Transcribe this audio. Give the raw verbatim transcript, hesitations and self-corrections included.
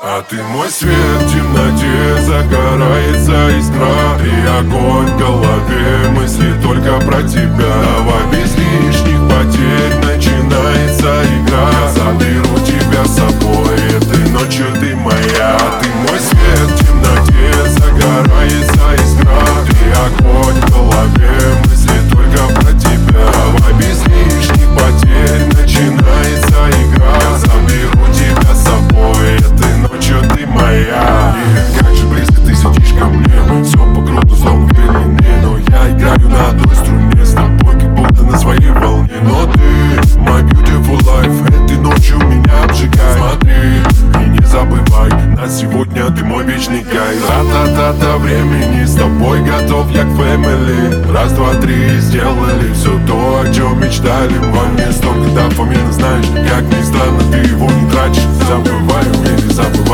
А ты мой свет в темноте, загорается искра. Ты огонь в голове, мысли только про тебя. Давай без лишних потерь, начинается игра. Я заберу тебя с собой, этой ночью ты моя. А ты мой свет в темноте, загорается искра. Ты огонь в голове, мысли только про тебя. Давай без лишних потерь, начинается игра. Я заберу тебя с собой, этой ночью ты моя. И как же близко ты сидишь ко мне, все по кругу, словно в пелене. Но я играю на одной струне, с тобой как будто на своей волне. Но ты, my beautiful life, этой ночью меня обжигай. Смотри и не забывай, на сегодня ты мой вечный гай. Та-та-та-та времени, с тобой готов я к family. Раз, два, три, сделали все то, о чем мечтали. Во мне столько дофамина, знаешь, как ни странно, ты его не тратишь. Забываю или забываю.